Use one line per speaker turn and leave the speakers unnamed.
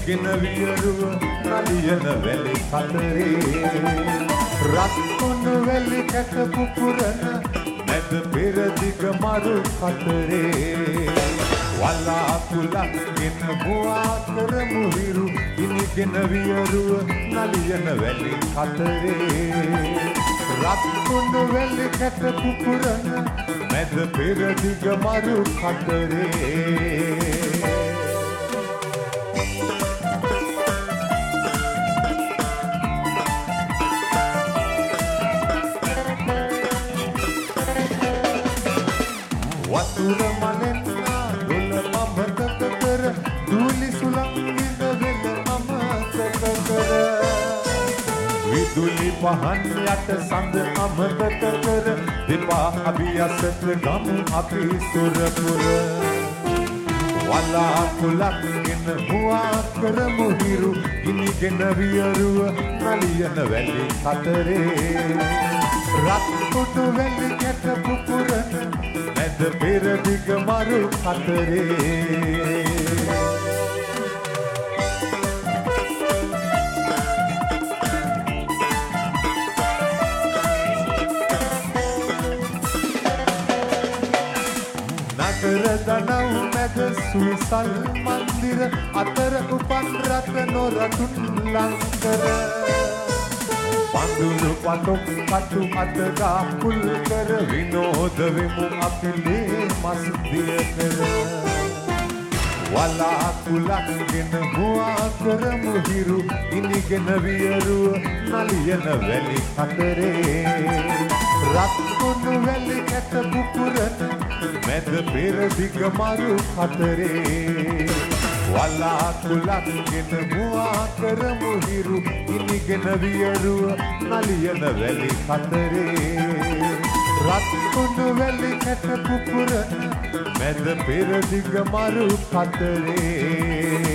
ඉනිගෙන වියරුව නලියන වැලි කතරේ රත්කොන වැලි කැට පුපුරන නැද පෙරදිග මරු කතරේ වලාකුලක් ගෙන මුවා කරමු හිරු ඉනිගෙන වියරුව නලියන වැලි කතරේ රත්කොන වැලි කැට පුපුරන නැද පෙරදිග මරු කතරේ වතුර මලෙන්නා දොල මමතක කර දූලි සුළංගින වෙල අමතක කර විදුලි පහන් යට සඳ අමතක කර දෙපා අභියසට ගමු අපි සුරපුර වලාකුලක් ගෙන මුවා කරමු හිරු ඉනිගෙන වියරුව නලියන වැලි කතරේ රත්කොඩු වැලි කැට පුපුරන නැද පෙරදිග මරු කතරේ නගර දනව් මැද සුවිසල් මන්දිර අතර උපන් රට නොරටුන් ලංකර පඳුරු පතොක් කටු අතගා පුල් කර විනෝද වෙමු අපිලේ මස් දිය කර වලාකුලක් ගෙන මුවා කරමු හිරු ඉනිගෙන වියරුව නලියන වැලි කතරේ රත්කොණු වැලි කැට පුපුරන මැද පෙරදිග මරු කතරේ වලාකුලක් ගෙන මුවා කරමු හිරු ඉනිගෙන වියරුව නලියන වැලි කතරේ රත්කොණු වැලි කැට පුපුරන මැද පෙරදිග මරු කතරේ